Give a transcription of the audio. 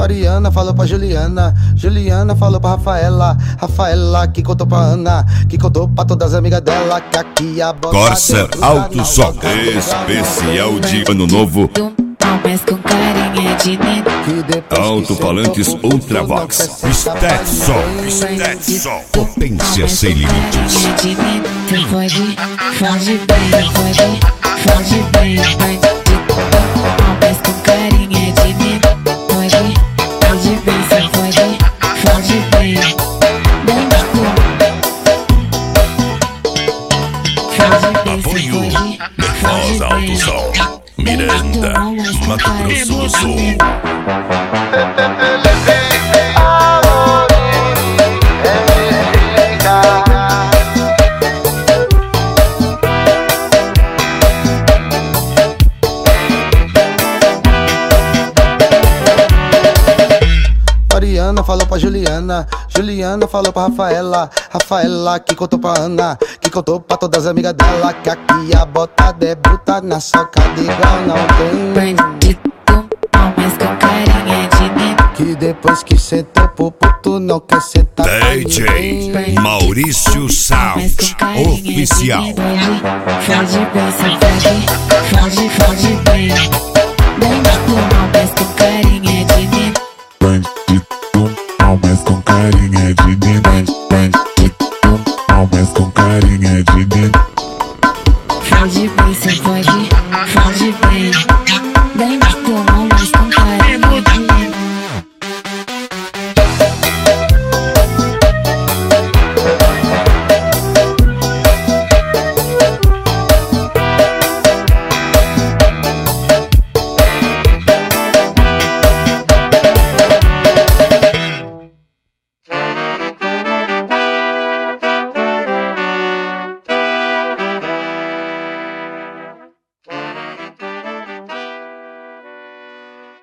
Mariana falou pra Juliana, Juliana falou pra Rafaela, Rafaela que contou pra Ana, que contou pra todas as amigas dela, que aqui a bota Corsa Alto Som, especial de Ano Novo. Mas com carinha de neno. Alto-falantes Ultravox. Stetson, potência sem limites. Tu pode bem, pode bem, mas com carinha de neno. Pode bem, cê pode bem. Apoio Nervosa Alto Som, Miranda, Mato Grosso do Sul. Mariana falou pra Juliana, Juliana falou pra Rafaela, Rafaela que contou pra Ana, que contou pra todas as amigas dela, que aqui a botada é bruta, na socada igual não tem. Bandido, mas com carinha de neno. Que depois que sentou pro puto não quer sentar com DJ ninguém. Maurício Sound Oficial. Fode bem, cê fode bem. Bandido, mas com carinha